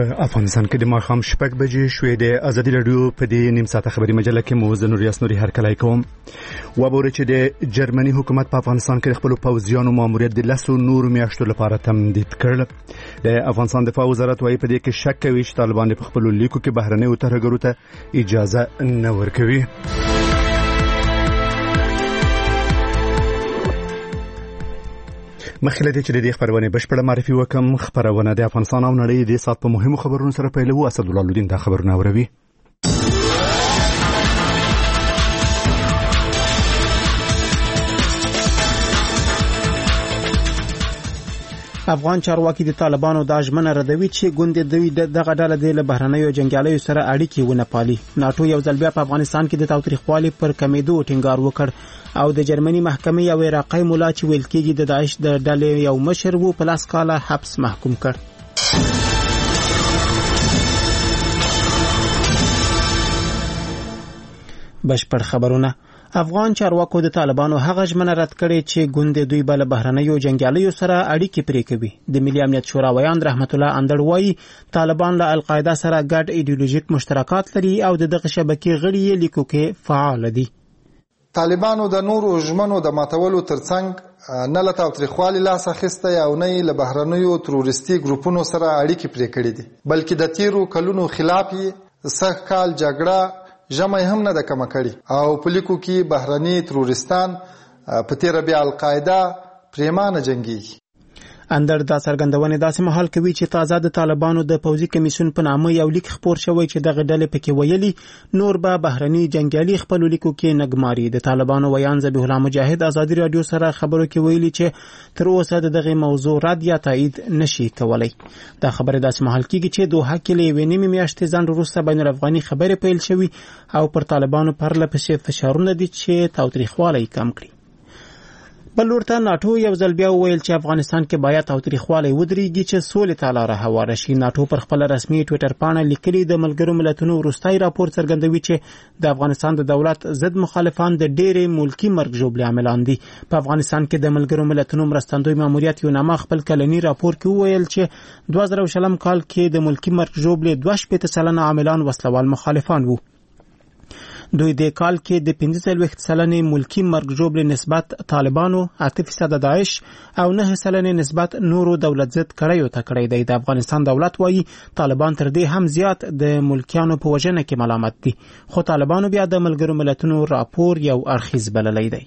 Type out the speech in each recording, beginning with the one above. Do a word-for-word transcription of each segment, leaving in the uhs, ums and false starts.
په افغانستان کې د ماښام شپږ بجې شوې د ازادي رادیو په دې نیم ساعته خبري مجله کې مو زه نوریاس نوري هرکلی کوم. وبوري چې د جرمني حکومت په افغانستان کې خپل پوځیانو ماموریت د لسو نورو میاشتو لپاره تمدید کړ. د افغانستان دفاع وزارت وايي په دې کې شک کوي چې طالبان په خپل لیکو کې بهرنیو ترهګرو ته اجازه نه ورکوي. مخکې دې چې د دې خبرونه بشپړه معرفي وکم. خبرونه د افغانستان او نړۍ د سات په مهمو خبرونو سره پیلوو. اسد الله الدین دا خبرونه اوروي. افغان چارواکي د طالبانو د ژمنه ردوي چې ګوند دوی دغه ډله د بهرنیو جنگیالیو سره اړیکې ونه پالي. ناتو یو ځل بیا په افغانستان کې د تاوتریخوالي پر کمیدو ټینګار وکړ او د جرمني محکمې یو عراقي مولا چې ویل کېږي د داعش د ډلې یو مشر وو په لاس کاله حبس محکوم کړ. بشپړ خبرونه. افغان چارواکو د طالبانو هغه ژمنه رد کړې چې ګوند دوی بل بهرنیو جنگیالیو سره اړیکې پرې کوي. د ملي امنیت شورا ویاند رحمت الله اندړ وايي طالبان له القاعده سره ګډ ایډیولوژیک مشترکات لري او د دغه شبکې غړي لیکو کې فعال دي. طالبانو د نورو ژمنو د ماتولو ترڅنګ نه له تاوتریخوالي لاس اخیستی او نه له بهرنیو تروریستي ګروپونو سره اړیکې پرې کړې دي، بلکې د تیرو کلونو خلاف یې سږ کال جګړه ژمی هم نه ده کمه کړې او په لیکو کې بهرني تروریستان په تیره بیا القاعده پریمانه جنګیږي. اندر دا څرګندونه داسې مهال کوي چې تازه د طالبانو د پوځي کمیسیون په نامه یو لیک خپور شوی چې دغه ډلې پکې ویلي نور به بهرني جنگیالي خپل لیکو کې نګماري. د طالبانو ویان ذبیح الله مجاهد ازادي رادیو سره خبرو کې ویلي چې تر اوسه دغه موضوع رد یا تایید نشي کولای. دا خبره داسې مهال کېږي چې دوه کې لې ونیمه میاشتې ځان وروسته بین الافغاني خبره پیل شوی او پر طالبانو پر لپسې فشارونه دي چې تاوتریخوالی کم کړي. بل ورته ناتو یو ځل بیا ویل چې افغانستان کې باید تاوتریخوالی ودرېږي چې سولې ته لاره هواره شي. ناتو پر خپل رسمي ټویټر پاڼه لیکلي د ملګرو ملتونو وروستي راپور څرګندوي چې د افغانستان د دولت ضد مخالفان د ډېرې ملکی مرګ ژوبلې عاملان دي. په افغانستان کې د ملګرو ملتونو مرستندوی ماموریت یو نامه خپل کلنی راپور کې ویل چې دوه زره شلم کال کې د ملکی مرګ ژوبلې دوه شپېته سلنه عاملان وسلوال مخالفان وو. دوی د کال کې د پنځه څلوېښت سلنې ملکی مرګ ژوبلې نسبت طالبانو، اته فیصده داعش او نه سلنې نسبت نورو دولت ضد کړیو ته کړی دی. د افغانستان دولت وایي طالبان تر دې هم زیات د ملکیانو په وژنه کې ملامت دي، خو طالبانو بیا د ملګرو ملتونو راپور یو اړخیز بللی دی.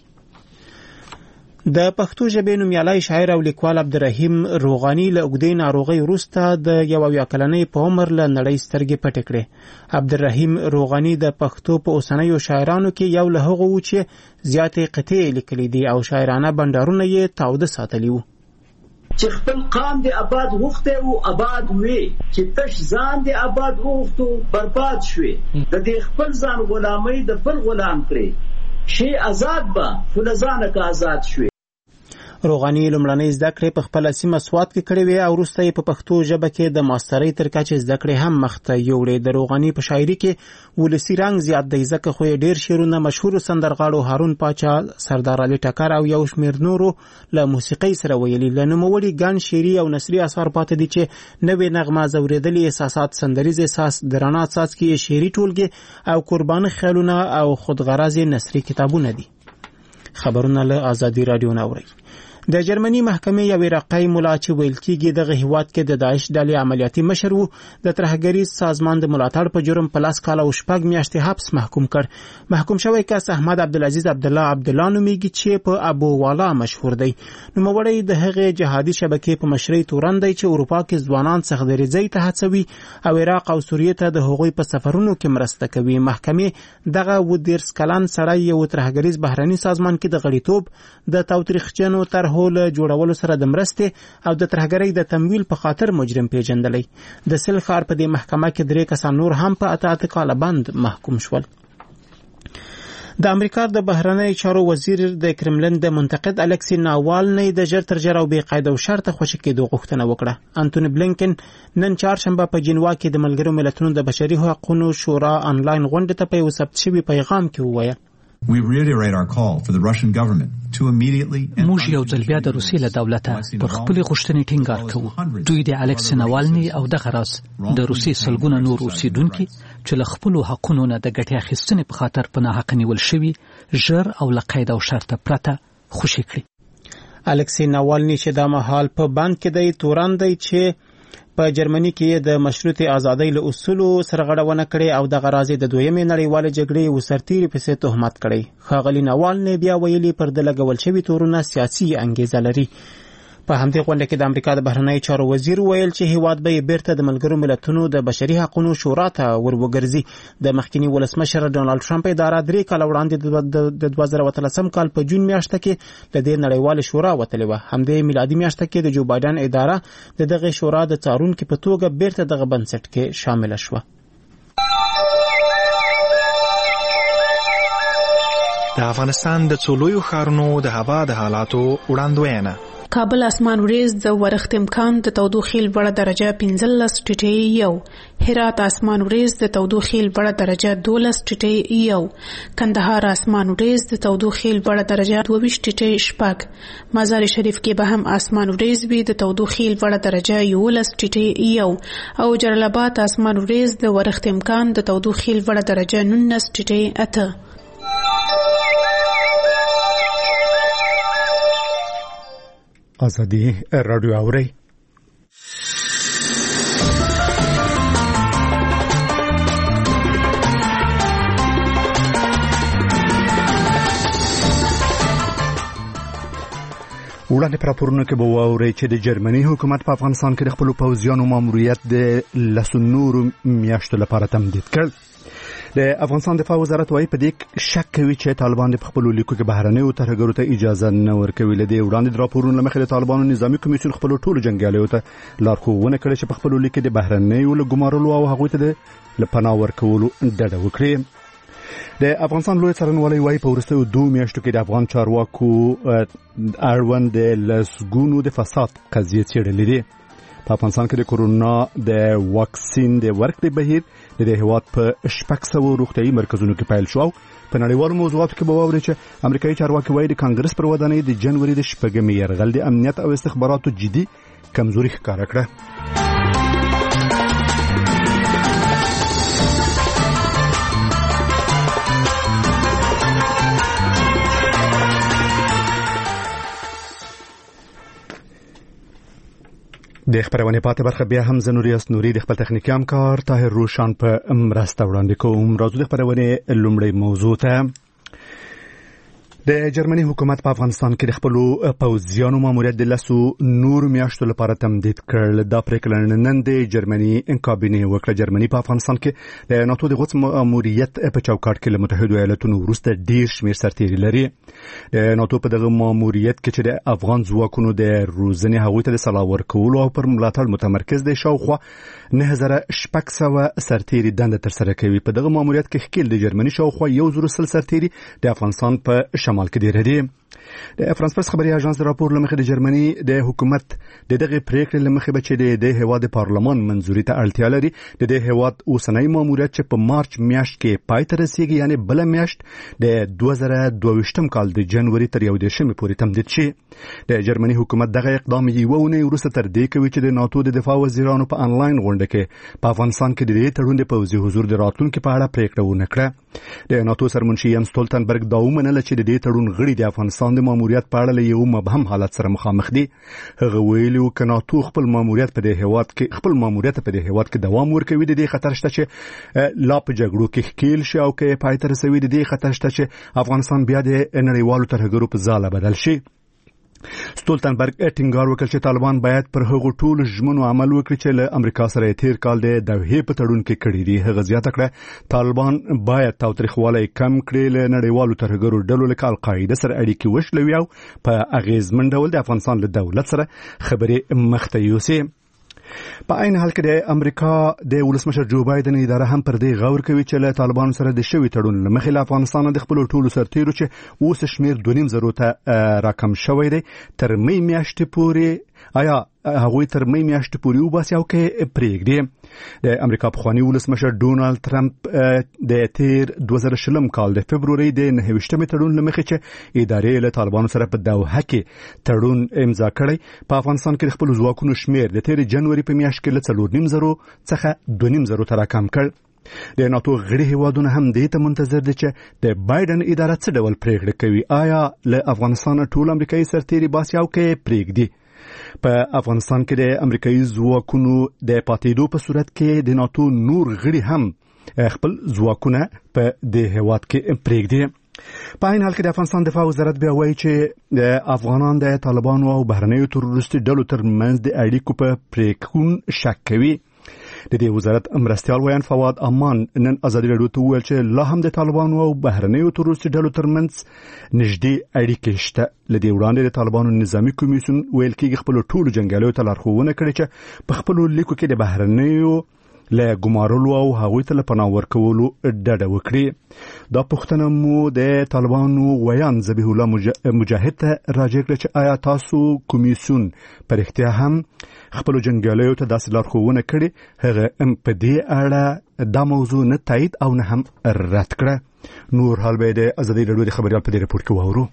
د پښتو ژبې نومیالی شاعر او لیکوال عبدالرحیم روغاني له اوږدې ناروغۍ وروسته د یو اویا کلنۍ په عمر له نړۍ سترګې پټې کړې. عبدالرحیم روغاني د پښتو په اوسنیو شاعرانو کې یو له هغو و چې زیاتې قطعې لیکلي دي او شاعرانه بنډارونه یې تاوده ساتلي وو. چې خپل قام د آباد غوښتی و آباد وې، چې تش ځان د آباد وغوښتو برباد شوې، د دې خپل ځان غلامۍ د بل غلام کړې، شی آزاد به خو له ځانه که آزاد شوې. روغاني لومړنۍ زده کړې په خپله سیمه سوات کې کړې وې او وروسته یې په پښتو ژبه کې د ماسترۍ تر کچې زده کړې هم مخته یوړې. د روغاني په شاعري کې ولسي رنګ زیات دی ځکه خو یې ډېر شعرونه مشهورو سندرغاړو هارون پاچا، سردار علي ټکر او یو شمېر نورو له موسیقۍ سره ویلي. له نوموړي ګڼ شعري او نثري اثار پاتې دي چې نوې نغمه، ځورېدلي احساسات، سندریز احساس، د رڼا څاڅکي شعري ټولګې او قربانه خیالونه او خودغرض نثري کتابونه دي. خبرونه له ازادي رادیو نه اورئ. د جرمني محکمې یو عراقي مولا چې ویل کېږي دغه هیواد کې د داعش ډلې عملیاتي مشر وو د ترهګریز سازمان د ملاتړ په جرم په لاس کاله او شپږ میاشتې حبس محکوم کړ. محکوم شوی کس احمد عبدالعزیز عبدالله عبدالله نومیږي چې په ابو والا مشهور دی. نوموړی د هغې جهادي شبکې په مشرۍ تورن دی چې اروپا کې ځوانان څخدریځۍ ته هڅوي او عراق او سوریې ته د هغوی په سفرونو کې مرسته کوي. محکمې دغه اووه دېرش کلن سړی یو ترهګریز بهرني سازمان کې د غړیتوب د تاوتریخجنو طرحو له جوړولو سره د مرستې او د ترهګرۍ د تمویل په خاطر مجرم پیژندلی. د سل ښار په دې محکمه کې درې کسان نور هم په اته اته کاله بند محکوم شول. د امریکا د بهرنیو چارو وزیر د کرملن د منتقد الکسی ناوالنی د ژر تر ژره او بې قاعده او شرطه خوشي کېدو غوښتنه وکړه. انټوني بلینکن نن چهارشنبه په جنوا کې د ملګرو ملتونو د بشري حقوقو شورا انلاین غونډې ته په یو ثبت شوي پیغام کې وویل We reiterate our call for the Russian government to immediately موږ یو ځل بیا د روسیې له دولته پر خپلې غوښتنې ټینګار کوو. دوی د الکسی ناوالني او دغه راز د روسیې سلګونه نور اوسیدونکي چې له خپلو حقونو نه د ګټې اخیستنې په خاطر په ناحقه نیول شوي ژر او له قید او شرطه پرته خوشي کړي. الکسی ناوالني چې دا مهال په بند کې دی تورن دی چې په جرمني کې د مشروطه ازادۍ له اصولو سرغړونه کړې او د غرازي د دویمې نړیوال جګړې وسرتيري په څیر تهمت کړي. خاغلی ناوالني بیا ویلي پر د لګول شوی تورونه سیاسي انګیزه لري. په همدې غونډه کې د امریکا د بهرنی چارو وزیر ویل چې هیواد به بیرته د ملګرو ملتونو د بشري حقوقو شورا ته وروګرځي. د مخکنی ولسمشر ډونالد ټرمپ اداره درې کال وړاندې د دوه زره اتلسم کال په جون میاشت کې د دې نړیوال شورا وتلې و. همدې میلادي میاشت کې د جو بایدن اداره د دغه شورا د څارونکو په توګه بیرته دغه بنسټ کې شامل شوه. د افغانستان د څولویو ښارونو د هوا د حالاتو وړاندوینه. کابل اسمان وریځ د ورښت امکان د تودوخې لوړه درجه پنځلس ټیټې یو. هرات اسمان وریځ د تودوخې لوړه درجه دولس ټیټې یو. کندهار اسمان وریځ د تودوخې لوړه درجه دوه ویشت ټیټې شپږ. مزار شریف کې به هم اسمان وریځ وي د تودوخې لوړه درجه یولس ټیټې یو. او جلال آباد اسمان وریځ د ورښت امکان د تودوخې لوړه درجه نولس ټیټې اته. ازادي رادیو اوري. وړاندې پر راپورونه کې به واورئ چې د جرمني حکومت په افغانستان کې د خپلو پوځیانو ماموریت د لسو نورو میاشتو لپاره تمدید کړ. د افغانستان دفاع وزارت وايي په دې شک کوي چې طالبان د خپل لیکو کې بهرنیو ترهګرو ته اجازه نه ورکوي. لدې وړاندې د راپورونو لمخې د طالبانو نظامی کمیسیون خپل ټولو جنګیالیو ته لارښوونه کړې چې په خپل لیک کې د بهرنیو له ګمارلو او هغوی ته د پناه ورکولو ډډه وکړي. د افغانستان لوی څارنوالۍ وايي په وروستیو دوه میاشتو کې د افغان چارواکو اړوند د لسګونو د فساد قضیې څېړلې دي. په افغانستان کې د کورونا د واکسین د ورکړې بهیر د دې هیواد په شپږ سوه روغتیايي مرکزونو کې پیل شو. په نړیوالو موضوعاتو کې به واورئ چې امریکایي چارواکي وايي د کانګرس پر ودانۍ د جنوري د شپږمې یرغل د امنیت او استخباراتو جدي کمزوري ښکاره کړه. د خبرونه پاتې برخه بیا هم زنوریاس نوري د خپل تخنیکی همکار طاهر روشان په مرسته وړاندې کوم. راځو د خبرونه لومړی موضوع ته. د جرمني حکومت په افغانستان کې د خپلو پوځیانو ماموریت د لسو نور میاشتو لپاره تمدید کړل. دا پریکړه نن د جرمني کابینې وکړه. جرمني په افغانستان کې د ناتو د غوڅ ماموریت په چوکاټ کې له متحده ایالاتونو وروسته ډیر شمیر سرتیري لري. د ناتو په دغه ماموریت کې چې د افغان ځواکونو د روزنې هغوی ته د سلا ورکولو او پر ملاتړ متمرکز دی شاوخوا نه زره شپږ سوه سرتیري دنده ترسره کوي. په دغه ماموریت کې ښکیل د جرمني شاوخوا یو زر سل سرتیري د افغانستان په شمال کې ډیر دي. د فرانس پرس خبري اژانس د راپور لمخې د جرمني د حکومت د دغه پریکړې لمخې بچې د هیواد پارلمان منځوري ته اړتیا لري. د دې هیواد اوسنۍ ماموریت چې په مارچ میاشت کې پای ته رسیږي یعنی بل میاشت د دوه زره دوه ویشتم کال د جنوري تر یو دېرشمې پورې تمدید شي. د جرمني حکومت دغه اقدام یوه اونۍ وروسته تر دې کوي چې د ناتو د دفاع وزیرانو په انلاین غونډه کې په افغانستان کې د دې تړون د پوځي حضور د راتلونکي په اړه پریکړه ونه کړه. د ناتو سرمنشي ینس ستولتنبرګ دا ومنله چې د دې تړون غړي د افغانستان د ماموریت په اړه له یو مبهم حالت سره مخامخ دي. هغه ویلي و که ناتو خپل ماموریت په دې هیواد کې خپل ماموریت په دې هیواد کې دوام ورکوي د دې خطر شته چې لا په جګړو کې ښکیل شي او که پای ته رسوي د دې خطر شته چې افغانستان بیا د نړیوالو ترهګرو په ځاله بدل شي. ستولتنبرګ ټینګار وکړ چې طالبان باید پر هغو ټولو ژمنو عمل وکړي چې له امریکا سره تیر کال د دوحې په تړون کې کړي دي. هغه زیاته کړه طالبان باید تاوتریخوالی کم کړي، له نړیوالو ترهګرو ډلو لکه القاعده سره اړیکې وشلوي او په اغیزمن ډول د افغانستان له دولت سره خبرې مخته یوسي. په عین حال کې د امریکا د ولسمشر جو بایدن اداره هم پر دې غور کوي چې له طالبانو سره د شوي تړون له مخې له افغانستان د خپلو ټولو سرتیرو چې اوس شمیر دوه نیم زرو ته راکم شوی دی تر می میاشتې پورې آیا هغوی تر مې میاشتې پورې وباسي او کې پرېږدي؟ د امریکا پخواني ولسمشر ډونالد ترامپ د تیر دوه زره شلم کال د فبروري د نهه ویشتمې تړون له مخې چې ادارې له طالبانو سره په دوحه کې تړون امضا کړی، په افغانستان کې د خپلو ځواکونو شمېر د تیر جنوري په میاشت کې له څلور نیم زرو څخه دوه نیم زرو ته راکم کړ. د ناتو غړي هیوادونه هم دې ته منتظر دي چې د بایدن اداره څه ډول پریکړه کوي، آیا له افغانستان ټول امریکایي سرتیري باسي او کې پریږدي؟ په افغانستان کې د امریکایي ځواکونو د پاتېدو په صورت کې د ناتو نور غړي هم خپل ځواکونه په دې هیواد کې پریږدي. په این حال کې د افغانستان دفاع وزارت بیا وایي چې د افغانان د طالبانو او بهرنیو تروریستي ډلو ترمنځ د اړیکو په پریکون شک کوي. د دې وزارت مرستیال ویان فواد امان نن ازادي راډیو ته وویل چې لا هم د طالبانو او بهرنیو تروریستي ډلو ترمنځ نږدې اړیکې شته. له دې وړاندې د طالبانو نظامي کمیسیون ویل کېږي خپلو ټولو جنګیالیو ته لارښوونه کړې چې په خپلو لیکو کې د بهرنیو له ګمارلو او هغوی ته له پناه ورکولو ډډه وکړي. دا پوښتنه مو د طالبانو ویان ذبیح الله مجاهد ته راجع کړه چې آیا تاسو کمیسیون په رښتیا هم خپلو جنګیالیو ته داسې لارښوونه کړې؟ هغه په دې اړه دا موضوع نه تایید او نه هم رد کړه. نور حال به د ازادي راډیو د خبریال په دې رپورټ کې واورو.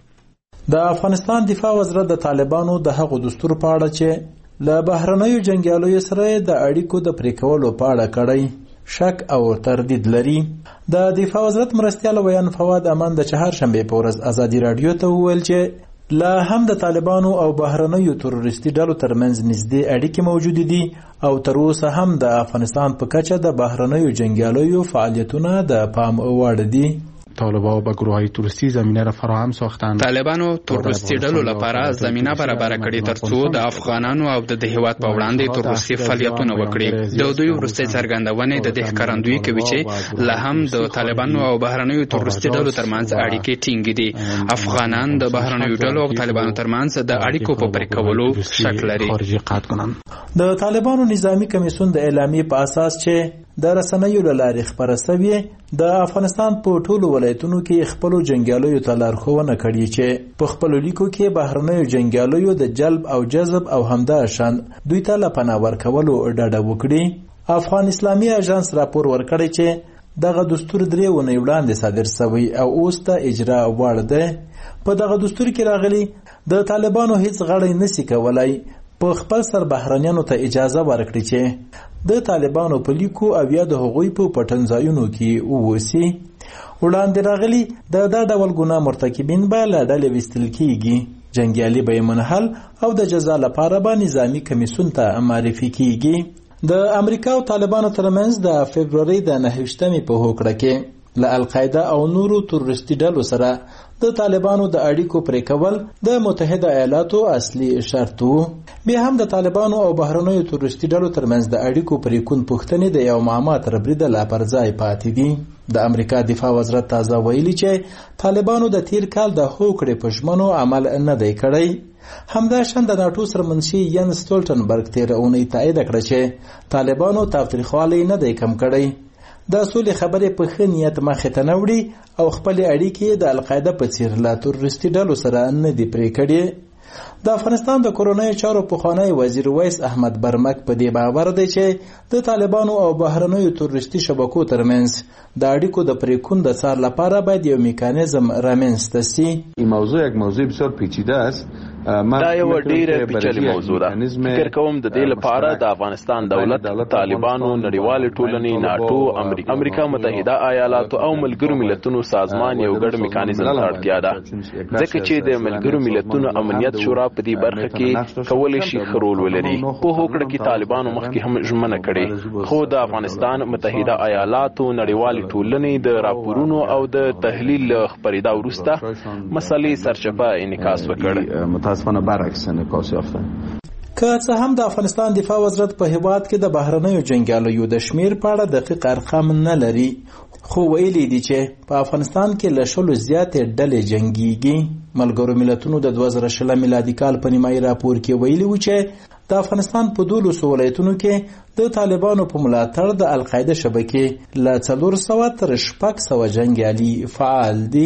د افغانستان دفاع وزارت د طالبانو د هغو دستور په اړه چې له بهرنیو جنګیالیو سره د اړیکو د پرې کولو په اړه کړی شک او تردید لري. د دفاع وزارت مرستیال ویان فواد امان د چهارشنبې په ورځ ازادي راډیو ته وویل چې لا هم د طالبانو او بهرنیو تروریستي ډلو ترمنځ نږدې اړیکې موجود دي او تر اوسه هم د افغانستان په کچه د بهرنیو جنګیالیو فعالیتونه د پام وړ دي. طالبان به گروه‌های تروریستی زمینه را فراهم ساختند. طالبانو تروریستي ډلو لپاره زمینه برابر کړې ترڅو د افغانانو او د هیواد په وړاندې تروریستي فعالیتونه وکړي. د دوی وروستۍ څرګندونې د دې ښکارندویي کوي چې لا هم د طالبانو او بهرنیو تروریستي ډلو ترمنځ اړیکې ټینګې دي. افغانان د بهرنیو ډلو او طالبانو ترمنځ د اړیکو په پرې کولو شک لري. د طالبانو نظامی کمیسیون د اعلامیې په اساس چې د رسنیو له لارې خپره سوې د افغانستان په ټولو ولایتونو کې خپلو جنګیالیو ته لارښوونه کړې چې په خپلو لیکو کې بهرنیو جنګیالیو د جلب او جذب او همداشان دوی ته له پناه ورکولو ډډه وکړي. افغان اسلامي اژانس راپور ورکړی چې دغه دستور درې ونې وړاندې صادر شوی او اوس ته اجرا وړ دی. په دغه دستور کې راغلی د طالبانو هیڅ غړی نشي کولای په خپل سر بهرنیانو ته اجازه ورکړي چې د طالبانو په لیکو او یا د هغوی په پټنځایونو کې ووسی. وړاندې راغلی د دا ډول ګناه مرتکبین به له ډلې ویستل کیږي. جنګیالي به یې منحل او د جزا لپاره به نظامي کمیسیون ته معرفي کیږي. د امریکا او طالبانو ترمنځ د فبروري د نهه ویشتمې په هوکړه کې له القاعده او نورو تروریستي ډلو سره د طالبانو د اړیکو پرې کول د متحده ایالاتو اصلي شرط وو. بیا هم د طالبانو او بهرنیو تروریستي ډلو ترمنځ د اړیکو پرې کون پوښتنې د یو معما تر بریده لا پر ځای پاتې دي. د امریکا دفاع وزارت تازه ویلي چې طالبانو د تیر کال د هوکړې په ژمنو عمل نه دی کړی. همداشان د ناټو سرمنشي ین سټولټنبرګ تیر اونۍ تایید کړه چې طالبانو تاوتریخوالی نه دی کم کړی. دا سولې خبرې په ښه نیت مخې ته نه وړي او خپلې اړیکې د القاعده په څیر له تروریستي ډلو سره نه دي پرې کړې. د افغانستان د کورنیو چارو پخوانی وزیر ویس احمد برمک په دې باور دی چې د طالبانو او بهرنیو تروریستي شبکو ترمنځ د اړیکو د پریکون د څار لپاره باید یو میکانیزم رامنځته شي. این موضوع یک موضوع بسیار پیچیده است. دا یو ډیره پیچلې موضوع ده. فکر کوم د دې لپاره د افغانستان دولت، طالبانو، نړیوالې ټولنې، ناټو، امریکا متحده ایالاتو او ملګرو ملتونو سازمان یو ګډ میکانیزم ته اړتیا ده، ځکه چې د ملګرو ملتونو امنیت شورا په دې برخه کې کولی شي ښه رول ولري. په هوکړه کې طالبانو مخکې هم ژمنه کړې، خو د افغانستان متحده ایالاتو، نړیوالې ټولنې د راپورونو او د تحلیل خپرېدا وروسته مسلې سرچپه انعکاس وکړ. متاسفانه برعکس انعکاس یافته. که څه هم د افغانستان دفاع وزارت په هیواد کې د بهرنیو جنګیالیو د شمیر په اړه دقیق ارقام نه لري، خو ویلي دي چې په افغانستان کې له شلو زیاتې ډلې جنګیږي. ملګرو ملتونو د دوه زره شلم میلادي کال په نیمایي راپور کې ویلي و چې د افغانستان په دولسو ولایتونو کې د طالبانو په ملاتړ د القاعده شبکې له څلور سوه تر شپږ سوه جنګیالي فعال دي.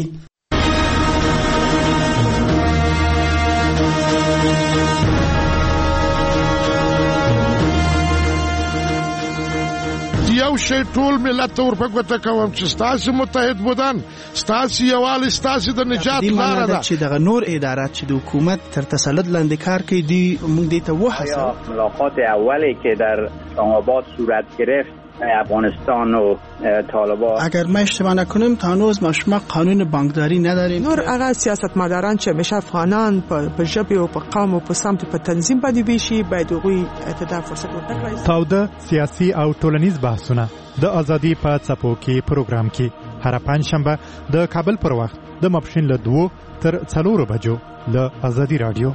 یو شی ټول ملت ته ورپګوته کوم چې ستاسو متحد بودن ستاسو یووالی ستاسو د نجات لاره ده. چې دغه نور ادارات چې د حکومت تر تسلط لاندې کار کوي دی موږ دې ته وهڅوو. ملاقات اولی که در اسلام‌آباد صورت گرفت افغانستان و طالبان، اگر ما اشتباه نکنم تا هنوز ما شما قانون بانکداری نداریم. نور هغه سیاستمداران چې همیشه افغانان په ژبه او په قوم او په سمت په تنظیم باندې بشي باید هغوی ته فرصت ورکړي. تاوده سیاسي او ټولنیز بحثونه د ازادي په څپو کې پروګرام کې هر پنځشنبه د کابل پر وخت د ماپښین له دوه تر څلورو بجو له ازادي رادیو.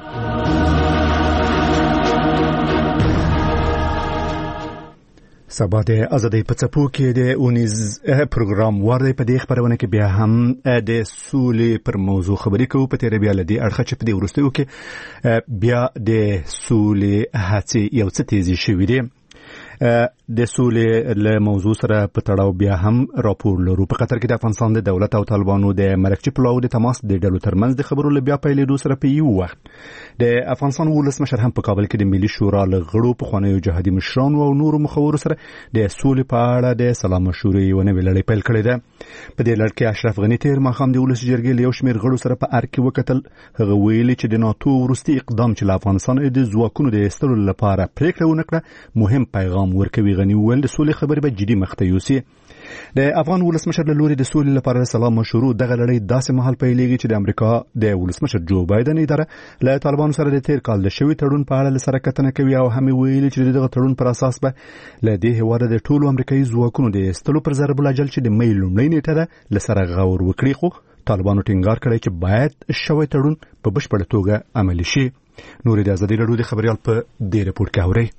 سبا د ازادۍ په څپو کې د اونیز پروګرام ورده په دې خبرونه کې بیا هم د سولې پر موضوع خبرې کوو. په تیر بیا لدی اړخ چې په دې ورستیو کې بیا د سولې هڅې یو څه تیزی شوې دي. د سولې له موضوع سره په تړاو بیا هم راپور لرو. په قطر کې د افغانستان د دولت او طالبانو د مرکزي پلاو د تماس د ډلو ترمنځ د خبرو له بیا پیلېدو سره په یو وخت د افغانستان ولسمشر هم په کابل کې د ملي شورا له غړو پخوانیو جهادي مشرانو او نورو مخورو سره د سولې په اړه د سلا مشورې یوه نوې لړۍ پیل کړې ده. په دې لړ کې اشرف غني تیر ماښام د ولس جرګې له یو شمېر غړو سره په ار کې وکتل. هغه ویلي چې د ناتو وروستي اقدام چې له افغانستان د ځواکونو د ایستلو لپاره پریکړه ونه کړه مهم پیغام ورکوي. غني وویل د سولې خبرې به جدي مخته یوسي. د افغان ولسمشر له لوري د سولې لپاره سلا مشورو دغه لړۍ داسې مهال پیلېږي چې د امریکا د ولسمشر جو بایدن اداره له طالبانو سره د تیر کال د شوي تړون په اړه سره کتنه کوي او هم ویلي چې دغه تړون پر اساس به له دې هیواده د ټولو امریکایي ځواکونو د ایستلو پر ضرب الاجل چې د مې لومړۍ نیټه ده له سره غور وکړي. خو طالبانو ټینګار کړی چې باید شوی تړون په بشپړه توګه عملي شي. نور د ازادي راډیو د خبريال په دې رپورټ کې اوري.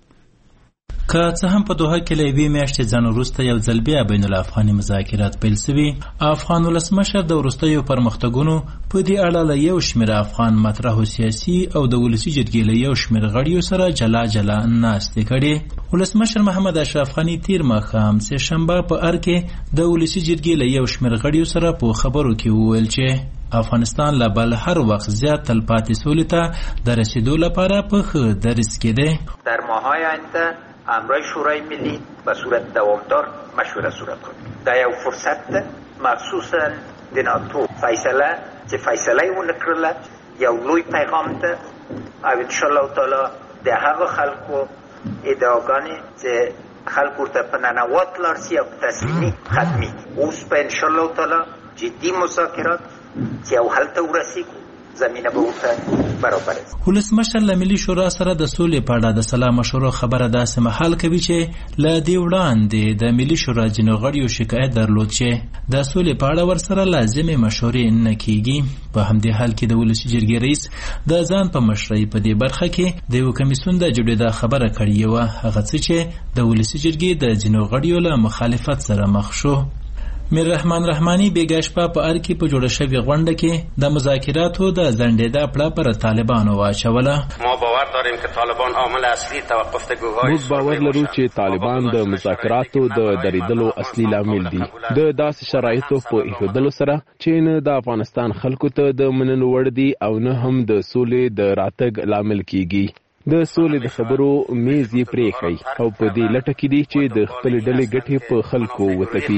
که څه هم په دوحه کې له یوې میاشتې ځان وروسته یو ځل بیا بین الافغاني مذاکرات پیل شوي، افغان ولسمشر د وروستیو پرمختګونو په دې اړه له یو شمېر افغان مطرحو سیاسي او د ولسي جرګې له یو شمېر غړیو سره جلا جلا ناستې کړې. ولسمشر محمد اشرف غني تیر ماښام سه شنبه په ار کې د ولسي جرګې له یو شمېر غړیو سره په خبرو کې وویل چې افغانستان لا بل هر وخت زیات تلپاتې سولې ته د رسیدو لپاره په ښه درس کې دی. در ماهای آینده امرای شورای ملی به صورت دوامدار مشوره صورت کنیم. دا یو فرصت ده، مخصوصا د ناتو فیصله چې فیصله یې ونه کړله یو لوی پیغام ده او انشاءالله تعالی د هغه خلکو ادعاګانې چې خلکو ورته په ننوات لاړ سي او تسلیمي ختمي. اوس په انشاءالله تعالی جدي مذاکرات چې یو حل ته ورسیږو زمینه به ورته برابر است. ولسمشر له ملي شورا سره د سولې په اړه د سلا مشورو خبره داسې مهال کوي چې له دې وړاندې د ملي شورا ځینو غړیو شکایت درلود چې د سولې په اړه ورسره لازمې مشورې نه کیږي. په همدې حال کې د ولسي جرګې رئیس د ځان په مشرۍ په دې برخه کې د یو کمیسیون د جوړېدا خبره کړې وه، هغه څه چې د ولسي جرګې د ځینو غړیو له مخالفت سره مخ شو. میر رحمان رحمانی بیګا شپه په ار کې په جوړه شوې غونډه کې د مذاکراتو د ځنډېدا پړه پر طالبانو واچوله. ما باور داریم که طالبان عامل اصلي توقف گفتگوهای موږ باور لرو چې طالبان د مذاکراتو د دریدلو اصلي لامل دي. د داسې شرایطو په ایښودلو سره چې نه د افغانستان خلکو ته د منلو وړ دي او نه هم د سولې د راتګ لامل کیږي. د سولې د خبرو میز یې پرېښی او په دې لټه کې دي چې د خپلې ډلې ګټې په خلکو وتپي.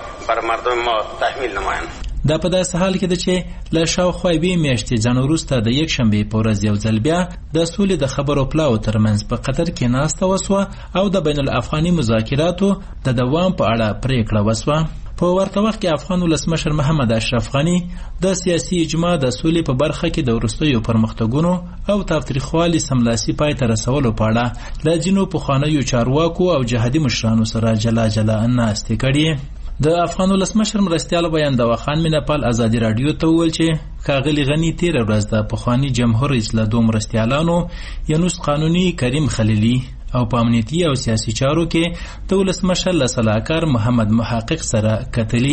دا په داسې حال کې ده چې له شاوخوا یوې میاشتې ځان وروسته د یکشنبې په ورځ یو ځل بیا د سولې د خبرو پلاو ترمنځ په قطر کې ناسته وسوه او د بین الافغاني مذاکراتو د دوام په اړه پریکړه وسوه. په ورته وخت کې افغان ولسمشر محمد اشرف غني د سیاسي اجماع د سولې په برخه کې د وروستیو پرمختګونو او تاوتریخوالي سملاسي پای ته رسولو په اړه له ځینو پخوانیو چارواکو او جهادي مشرانو سره جلا جلا ناستې کړې. د افغان ولسمشر مرستیال بیان د وخان مینپال ازادي رادیو ته وویل چې ښاغلي غني تیر ورځ د پخواني جمهور رئیس له دوه مرستیالانو یونس قانوني کریم خلیلي او په امنیتي او سیاسي چارو کې د ولسمشر له سلاکار محمد محقق سره کتلي.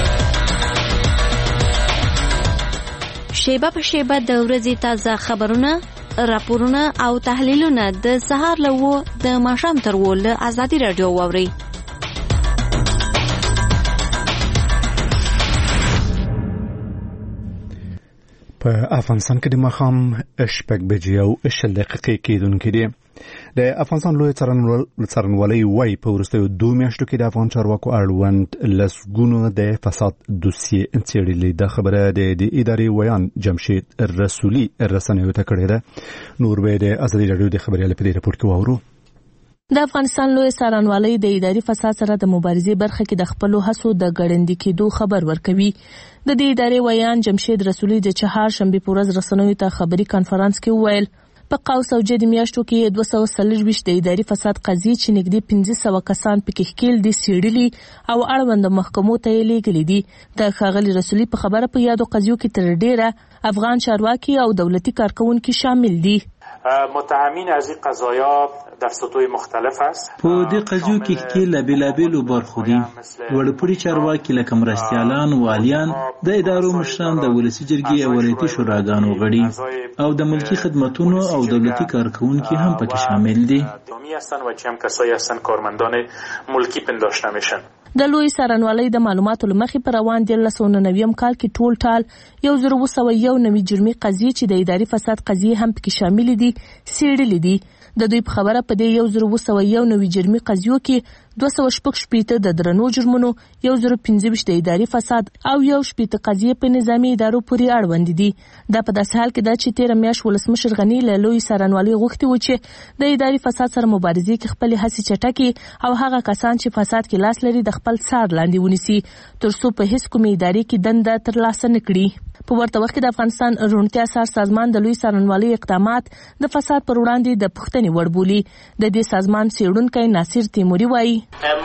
شیبه په شیبه د ورځې تازه خبرونه، راپورونه او تحلیلونه د سهار له و د ماښام تر و له ازادي رادیو واورئ. په افغانستان کې د ماښام شپږ بجې او شل دقیقې کېدونکې دي. د افغانستان لوی څارنوالۍ وایي په وروستیو دوه میاشتو کې د افغان چارواکو اړوند لسګونو د فساد دوسیې څېړلې. دا خبره د ادارې ویان جمشید رسولي رسنیو ته کړې ده. نور به د ازادي راډیو د خبريال په دې رپورت کې واورو. د افغانستان لوی څارنوالۍ د اداري فساد سره د مبارزې برخه کې د خپل هڅو د ګړندې کېدو خبر ورکوي. د دې ادارې ویان جمشید رسولي د چهار شنبه په ورځ رسنیو ته خبري کانفرنس کې وویل په قوس او جدي میاشتو کې دوه سوه څلرویشت د اداري فساد قضیې چې نږدې پنځه سوه کسان پکې ښکېل دي څېړلي او اړوند محکمو ته یې لیږلي دي. د ښاغلي رسولي په خبره په یادو قضیو کې تر ډېره افغان چارواکي او دولتي کارکونکي شامل دي. متهمین از این قضایا در سطوح مختلف است. په دې قضیو کې کې لا بیلابیلو برخو دي. وړپوړي چارواکي لکه مرستیالان، والیان، د ادارو مشران، د ولسي جرګې او ولایتي شوراګانو غړي او د ملکي خدماتونو او دولتي کارکونکي هم پکې شامل دي. دومی هستن و چه هم کسایی هستن کارمندان ملکی پنداشته میشن. د لوی څارنوالۍ د معلوماتو لمخې پر روان دي لس سوه نوي کال کې ټول ټال یو زر اوه سوه یو نوي جرمي قضیې چې د اداري فساد قضیې هم پکې شامل دي څېړلې دي. د دوی په خبره په دې یو زر اوه سوه یو نوي جرمي قضیو کې دوه سوه شپږ شپېته د درنو جرمونو، یو زر پنځه ویشت د اداري فساد او یو شپېته قضیې په نظامي ادارو پورې اړوند دي. دا په داسې حال کې ده چې تېره میاشت ولسمشر غني له لوی څارنوالۍ غوښتي و چې د اداري فساد سره مبارزې کې خپلې هڅې چټکې او هغه کسان چې فساد کې لاس لري د خپل څار لاندې ونیسي تر څو په هیڅ کومې ادارې کې دنده ترلاسه نه کړي. په ورته وخت کې د افغانستان روڼتیا څار سازمان د لوی څارنوالۍ اقدامات د فساد پر وړاندې د پوښتنې وړ بولي. د دې سازمان څېړونکی ناصر تیموري وایي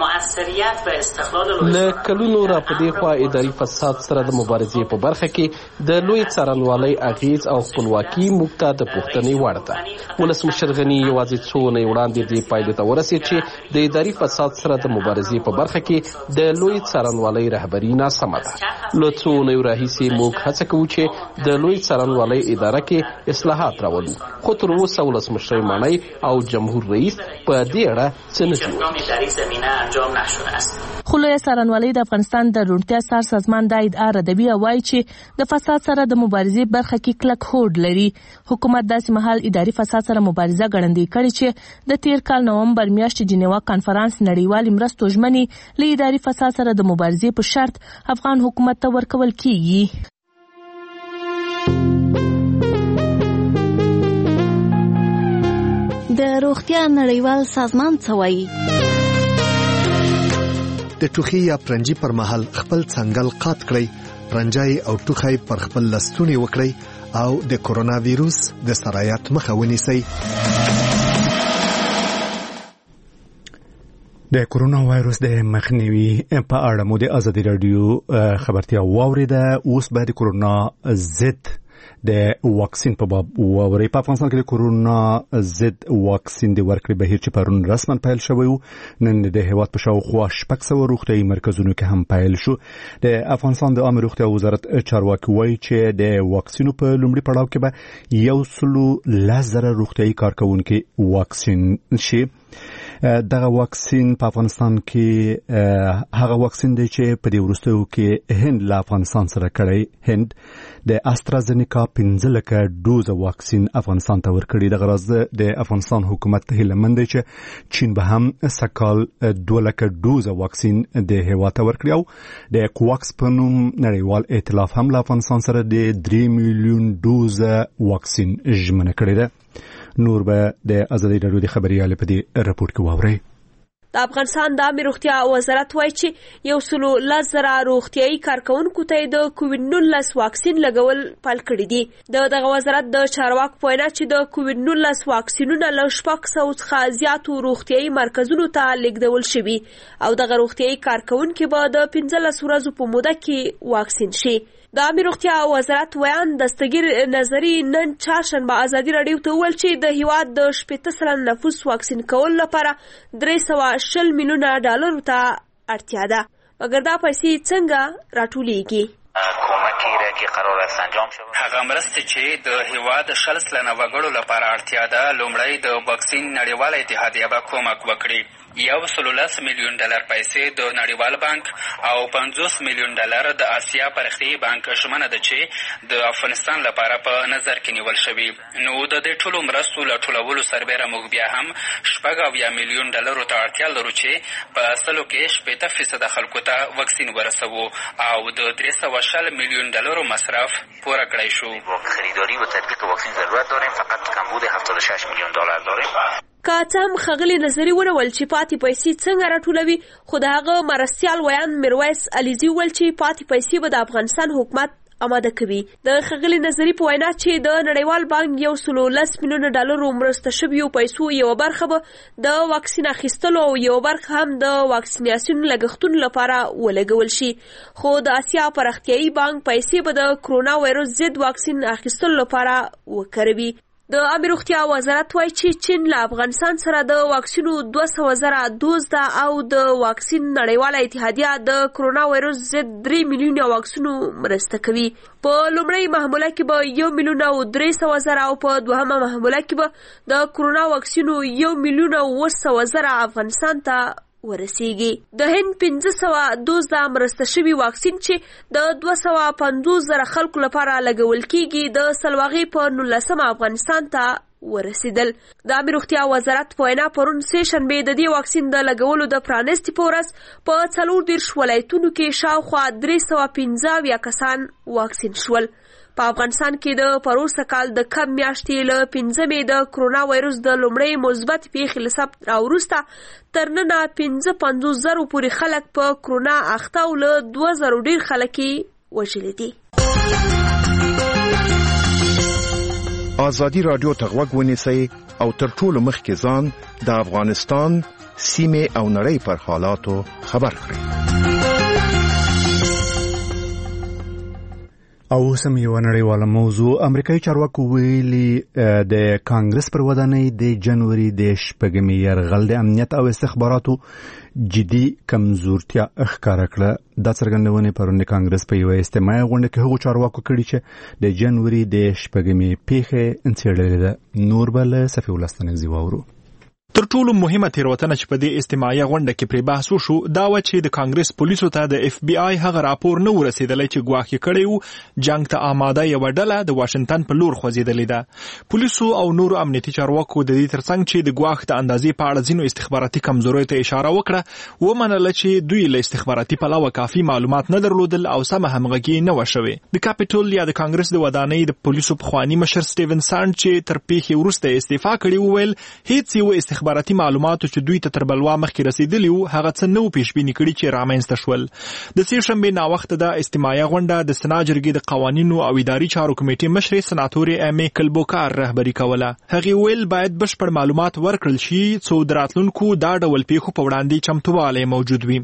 له کلونو را په دې خوا اداري فساد سره د مبارزې په برخه کې د لوی څارنوالۍ اغیز او خپلواکي موږ ته د پوښتنې وړ ده. ولسمشر غني یوازې څو اونۍ وړاندې دې پایلې ته ورسېد چې د اداري فساد سره د مبارزې په برخه کې د لوی څارنوالۍ رهبري ناسمه ده. له څو اونیو راهیسې موږ هڅه کوو چې د لوی څارنوالۍ اداره کې اصلاحات راولو، خو تر اوسه ولسمشر ماڼۍ او جمهور رئیس په دې اړه څه نه کوي. خو لوی څارنوالۍ د افغانستان د روڼتیا څار سازمان دا ادعا ردوي او وایي چې د فساد سره د مبارزې برخه کې کلک هوډ لري. حکومت داسې مهال اداري فساد سره مبارزه ګړندۍ کړې چې د تیر کال نومبر میاشتې جنیوا کانفرنس نړیوالې مرستو ژمنې له اداري فساد سره د مبارزې په شرط افغان حکومت ته ورکول کیږي. د روغتیا نړیوال سازمان څه وایي؟ د ټوخي یا پرنجي پر مهال خپل څنګل قات کړئ، پرنجای او ټوخی پر خپل لستونی وکړئ او د کورونا ویروس د سرایت مخه ونیسئ. د کورونا وایروس د مخنیوي په اړه مو د ازادي راډیو خبرتیا واوریده. اوس به د کورونا ضد د واکسین په باب واوري. په افغانستان کې د کورونا ضد واکسین د ورکړې بهیر چې پرون رسما پیل شوی و، نن د هیواد په شاوخوا شپږ سوه روغتیايي مرکزونو کې هم پیل شو. د افغانستان د عامه روغتیا وزارت چارواکي وایي چې د واکسینو په لومړي پړاو کې به یو سلو لس زره روغتیايي کارکونکي واکسین شي. دغه واکسین په افغانستان کې هغه واکسین دی چې په دې وروستیو کې هند له افغانستان سره کړی. هند د استرازینیکا پنځه لکه ډوزه واکسین افغانستان ته ورکړي. دغه راز د افغانستان حکومت ته هیله مند دی چې چین به هم سکال دوه لکه ډوزه واکسین د هیواد ته ورکړي او د کوواکس په نوم نړیوال ائتلاف هم له افغانستان سره د درې میلیون ډوزه واکسین ژمنه کړې ده. نور به د ازادي راډیو د خبريال په دې راپورټ کې واورئ. د افغانستان د عامه روغتیا وزارت وایي چې یو سلو لس زره روغتیايي کارکونکو ته د کووډ نولس واکسین لګول پیل کړي دي. د دغه وزارت د چارواکو په وینا چې د کووډ نولس واکسینونه له شپږ سوه څخه زیاتو روغتیايي مرکزونو ته لیږدول شوي او دغه روغتیايي کارکونکي به د پنځلس ورځو په موده کې واکسین شي. د عامه روغتیا وزارت ویان دستګیر نظری نن چهارشنبه ازادي راډیو ته وویل چې د هیواد د شپېته سلنه نفوس واکسین کولو لپاره درې سوه شل میلیونه ډالرو ته اړتیا ده، مګر دا پیسې څنګه راټولیږي؟ هغه مرستې چې د هیواد شل سلنه وګړو لپاره اړتیا ده، لومړی د واکسین نړیواله اتحادیه به کومک وکړي. یو سل لس میلیون ډالر پیسې د نړیوال بانک او پنځوس میلیون ډالر د آسیا پرختیایي بانک ژمنه ده چې د افغانستان لپاره په نظر کې نیول شوي. نو د دې ټولو مرستو له ټولولو سربیره موږ بیا هم شپږ اویا میلیون ډالرو ته اړتیا لرو چې په سلو کې شپېته فیصده خلکو ته واکسین ورسوو او د درې سوه شل میلیون ډالرو مصرف پوره کړی شو. خریداری و تطبیق واکسین ضرورت داریم، فقط کمبود هفتاد و شش میلیون دلار داریم. که څه هم ښاغلي نظري ونول چې پاتې پیسې څنګه راټولوي، خو د هغه مرستیال ویان میرویس علیزي وویل چې پاتې پیسې به د افغانستان حکومت آماده کوي. د ښاغلي نظري په وینا چې د نړیوال بانک یو سل لس میلیونه ډالرو مرسته شویو پیسو یوه برخه به د واکسین اخیستلو او یوه برخه هم د واکسیناسیون لګښتونو لپاره ولګول شي. خو د آسیا پراختیایي بانک پیسې به د کرونا وایرس ضد واکسین اخیستلو لپاره وکاروي. د عامه روغتیا وزارت وایي چې چین له افغانستان سره د واکسینو دوه سوه زره دوز ده او د واکسین نړیواله اتحادیه د کرونا وایرس ضد درې میلیونه واکسینو مرسته کوي. په لومړۍ محموله کې به یو میلیون او درې سوه زره او په دوهمه محموله کې به د کرونا واکسینو یو میلیون او اووه سوه زره افغانستان ته ورسیږي. د هند پنځه سوه دوز د مرسته شوي واکسین چې د دوه سوه پنځوس زره خلکو لپاره لګول کیږي د سلواغې په نولسمه افغانستان ته ورسیدل. د عامه روغتیا وزارت په وینا پرون سه شنبه د دې واکسین د لګولو د پرانیستي په ورځ په څلور دېرش ولایتونو کې شاوخوا درې سوه پنځه اویا کسان واکسین شول. په افغانستان کې د پروسه کال د کم میاشتې له پنځمې د کرونا وایرس د لومړۍ مثبت پیښې له ثبت راوروسته تر ننه پنځه پنځوس زرو پورې خلک په کرونا اخته او له دوه زرو ډېر خلک یې وژلي دي. ازادي راډیو ته غوږ ونیسئ او تر ټولو مخکې ځان د افغانستان سیمې او نړۍ پر حالاتو خبر کړئ. او سم یو نړیواله موضوع. امریکایي چارواکو ویلي د کانګرس پر ودانۍ د جنوري د شپږمې یرغل د امنیت او استخباراتو جدي کمزورتیا ښکاره کړه. دا څرګندونې پرون د کانګرس په یوه اجتماعي غونډه کې هغو چارواکو کړي چې د جنوري د شپږمې پیښې څېړلې ده. نور به له صفي الله ستانکزي واورو. تر ټولو مهمه تیروتنه چې په دې اجتماعي غونډه کې پرې بحث وشو دا و چې د کانګرس پولیسو ته د اف بی آی هغه راپور نه ورسېدلی چې ګواښ کړی و جنګ ته آماده یوه ډله د واشنګټن په لور خوځېدلې ده. پولیسو او نورو امنیتي چارواکو د دې ترڅنګ چې د ګواښ د اندازې په اړه ځینو استخباراتي کمزوریو ته اشاره وکړه ومنله چې دوی له استخباراتي پلوه کافي معلومات نه درلودل او سمه همغږي نه وه شوې. د کاپیټول یا د کانګرس د ودانۍ د پولیسو پخواني مشر سټیون سانډ چې تر پیښې وروسته استعفا کړې وویل هیڅ یو استخباراتي معلومات چې دوی ته تر بلوا مخکې رسیدلی وو هغه څه نه وو پیشبیني کړي چې رامنځته شول. د سې شنبې ناوخته د اجتماعي غونډه د سنا جرګې د قوانینو او اداري چارو کمیټې مشرې سناتورې امی کلبوکار رهبري کوله. هغې ویل باید بشپړ معلومات ورکړل شي څو د راتلونکو دا ډول پیښو په وړاندې چمتووالی موجود وي.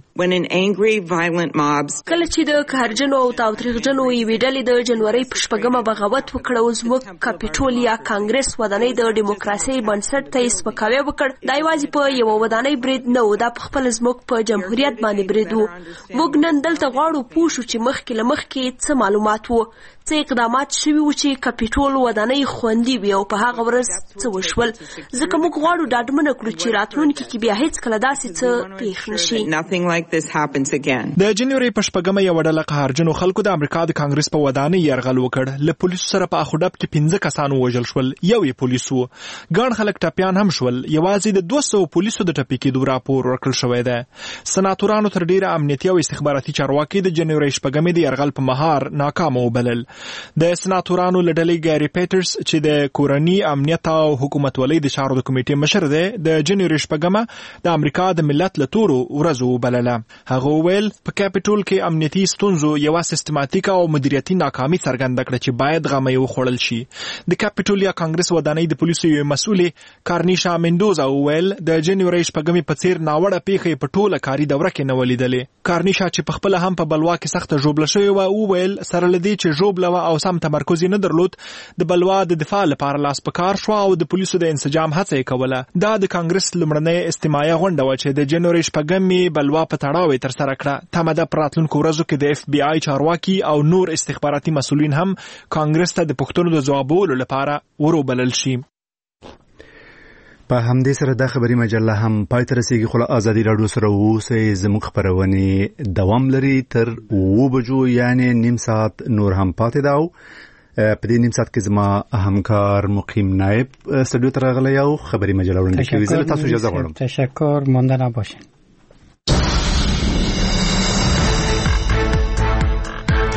کله چې د قهرجنو او تاوتریخجنو یوې ډلې د جنورۍ په شپږمه بغاوت وکړ او زموږ کاپیټول یا کانګرس ودانۍ د ډیموکراسۍ بنسټ ته یې سپکاوی وکړ دا یوازې په یوه ودانۍ برید نه و، دا په خپله زموږ په جمهوریت باندې برید و. موږ نن دلته غواړو پوه شو چې مخکې له مخکې څه معلومات و، څه اقدامات شوي وو چې کاپیټول ودانۍ خوندي وي او په هغه ورځ څه وشول، ځکه موږ غواړو ډاډمنه کړو چې راتلونکي کې بیا هیڅکله داسې څه پیښ نه شي. د جنوري په شپږمه یوه ډله قهرجنو خلکو د امریکا د کانګرس په ودانۍ یرغل وکړ. له پولیسو سره په اخو ډب کې پنځه کسان ووژل شول، یو یې پولیس و. ګڼ خلک ټپیان هم شول. یوازې د دوه سوو پولیسو د ټپي کېدو راپور ورکړل شوی دی. سناتورانو تر ډیره امنیتي او استخباراتي چارواکي د جنوري شپږمې د یرغل په مهار ناکامه وبلل. د سناتورانو له ډلې ګاري پیټرز چې د کورني امنیت او حکومتولۍ د چارو د کمیټې مشر دی د جنوري شپږمه د امریکا د ملت له تورو ورځو وبلله. هغه وویل په کاپیټول کې امنیتي ستونزو یوه سیستماتیکه او مدیریتي ناکامي څرګنده کړه چې باید غمه یې وخوړل شي. د کاپیټول یا کانګرس ودانۍ د پولیسو یوې مسؤلې کارنیشا مندوزا وویل د جنوري شپږمې په څیر ناوړه پیښې په ټوله کاري دوره کې نه ولیدلې. کارنیشا چې په خپله هم په بلوا کې سخته ژوبله شوې وه وویل سره له دې چې ژوبله وه او سم تمرکز یې نه درلود د بلوا د دفاع لپاره لاس په کار شوه او د پولیسو د انسجام هڅه یې کوله. دا د کانګرس لومړنۍ اجتماعي غونډه وه چې د جنوري شپږمې بلوا په تړاو یې ترسره کړه. تمه ده په راتلونکو ورځو کې د اف بی آی چارواکي او نور استخباراتي مسؤلین هم کانګرس ته د پوښتنو د ځوابولو لپاره وروبلل شي. په همدې سره د خبري مجله هم پای ته رسیږي، خو له ازادي راډیو سره اوسئ. زموږ خپرونې دوام لري تر اوه بجو، یعنی نیم ساعت نور هم پاتې ده. او په دې نیم ساعت کې زما همکار مقیم نایب استودیو ته راغلی او خبري مجله وړاندې کوي. زه تاسو اجازه غواړم. تشکر، مانده نباشین.